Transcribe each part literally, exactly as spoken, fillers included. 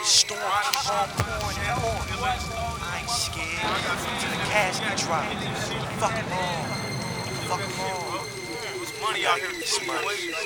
Storm keep on pouring and pouring. I ain't scared. Till the cash get dropped. Fuck them all. Fuck them all. There's money out here. It's money.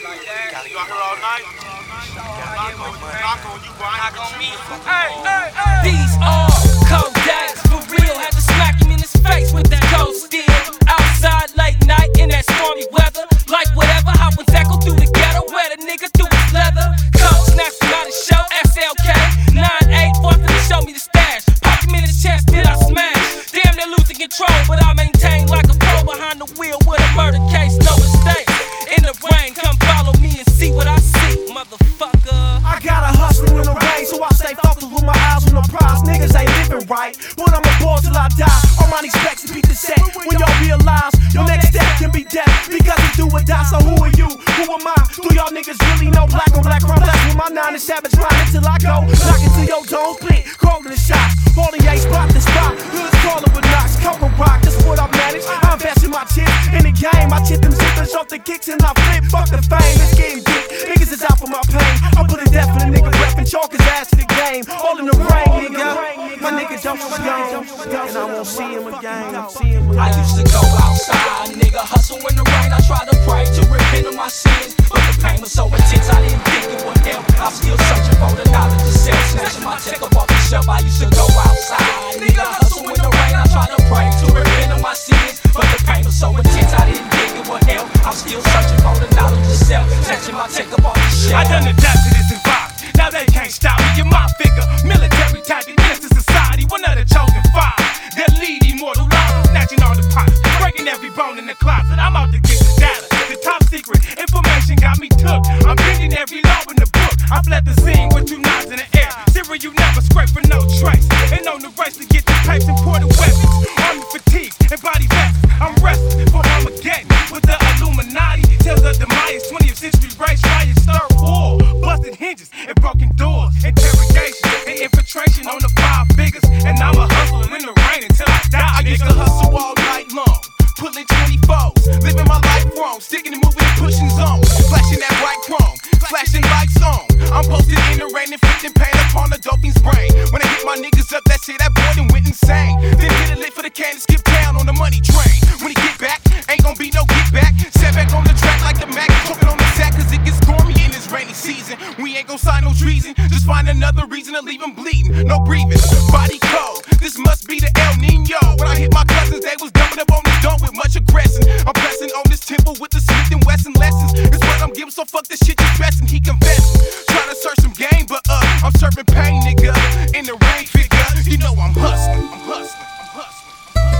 You out here all night? Gotta get my money. Knock on you, Brian. Knock on me. Hey, hey, hey. These are Kodaks, for real. Had to smack him in his face with that cold steel. Outside late night in that stormy weather. Like whatever, how was echo through the ghetto. Where the nigga through his leather. Cold snatched him out of show. S L K nine eight four to show me the stash. Pop him in his chest, then I smash. Damn, they're losing control, but I maintain like a pro behind the wheel with a murder case. No mistake. In the rain, come follow me and see what I see, motherfucker. I gotta hustle in the rain, so I stay focused with my eyes on the prize. Niggas ain't living right, but I'm a ball till I die. All my expects to beat the set. When y'all realize your next step can be death, because it's do or die. So who are you? Who am I? Do y'all niggas really know black on black crime? Blessed with my nine and savage grinding till I go. Knock into your dome, split, calling the shots. Holding a spot to spot. Hood's calling but knocks. Coca rock, that's what I manage. I invest in my chips in the game. I chip them zippers off the kicks and I flip. Fuck the fame, it's getting deep. Niggas is out for my pain. I put a death in a nigga rep and chalk his ass to the game. All in the rain, nigga. My nigga don't was gone, and I won't see him again. See him again. I used to go outside, nigga, hustle in the rain. I tried to pray to repent of my sins, but the pain was so intense I didn't think it would help. I'm still searching for the knowledge of self, snatching my tech up off the shelf. I used to go outside, nigga, hustle in the rain. I tried to pray to repent of my sins, but the pain was so intense I didn't think it would help. I'm still searching for the knowledge of self, snatching my tech up off the shelf. I done adapted to this environment, now they can't stop me. You're my figure, military tactic, minister society, one of the chosen five. That lead immortal life, snatching all the pots, breaking every bone in the closet. I'm out to get the data, the top secret information got me took. I'm bending every law in the book. I fled the scene with two knives in the air. Zero, you never scrape for no trace. Ain't on the race to get the papes and ported weapons. Army fatigue and body vessels. I'm resting for Armageddon with the Illuminati. Tales of the Mayas, twentieth century race riots, third war, busted hinges and broken doors, interrogation and infiltration on the five figures. And I'm a hustler in the rain until I die. I used to hustle all night long, pulling twenty-fours, living my life wrong, sticking and moving and pushing zones, flashing that bright chrome, flashing lights on. I'm posted in the rain, inflicting pain upon the dolphin's brain. When I hit my niggas up, that shit, that boy done went insane. Then hit a lick for the can and skip down on the money train. When he get back, ain't gon' be no get back. Set back on the track like the Mac, choking on the sack, cause it gets stormy in this rainy season. We ain't gon' sign no treason, just find another reason to leave him bleeding. No breathing, body cold, this must be the El Nino. When I hit my cousins, they was dumping up on this dome with much aggression. I'm pressing on this temple with the Smith and Wesson lessons. It's what I'm giving, so fuck this shit, just stressing. He confessing, trying to search some game, but uh, I'm serving pain, nigga. In the rain figure, you know I'm hustling, I'm hustling, I'm hustling.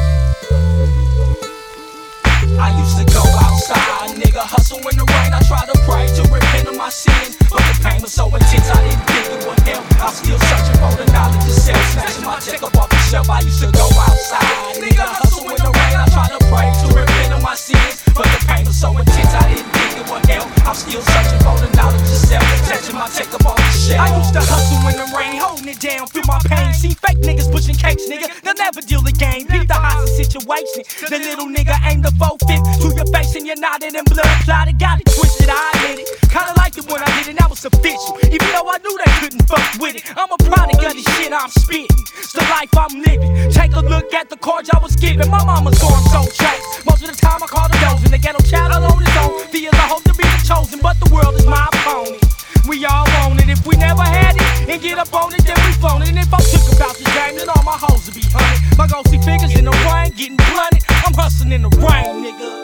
I used to go outside, nigga, hustle in the rain. I tried to pray to repent of my sins, but the pain was so intense I didn't think it would help. I'm still searching for the knowledge of self, snatching my tech up off the shelf. I used to go outside, nigga, hustle in the rain. I tried to pray to repent of my sins, but the pain was so intense I didn't think it would help. I'm still searching for the knowledge of self, snatching my tech up off the shelf. I used to hustle in the rain, holding it down, feel my pain. See fake niggas pushing cakes, nigga, they'll never deal the game. Beat the hostage situation. The little nigga aimed the four fifth to your face and you're nodded and blood clotted. Got it twisted, I admit it. Kinda liked it when I did it, that was official. Even though I knew they couldn't fuck with it. I'm a product of the shit I'm spitting. It's the life I'm living. Take a look at the cards I was given. My mama's arm sold tracks. Most of the time I call the dozing. The ghetto child on his own. Feels I hope to be the chosen, but the world is my opponent. We all want it. If we never had it and get up on it, then we flown it. And if I took about this game, then all my hoes would be hunted. My ghosty figures in the rain, getting blunted. I'm hustling in the rain, nigga.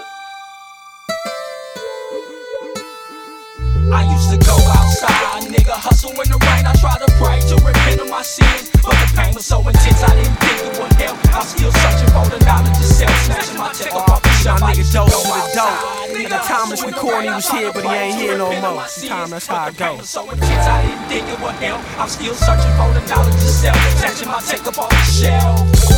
I used to go outside, nigga, hustle in the rain. I tried to pray to repent of my sins, but the pain was so intense I didn't think it would help. I'm still searching for the knowledge of self, snatching my tech up off the shelf. Y'all niggas dose to the dope. At the time it's recording, he was here, but he ain't here no more. Time, that's how it goes. So intense I didn't think it would help. I'm still searching for the knowledge of self, snatching my tech up off the shelf.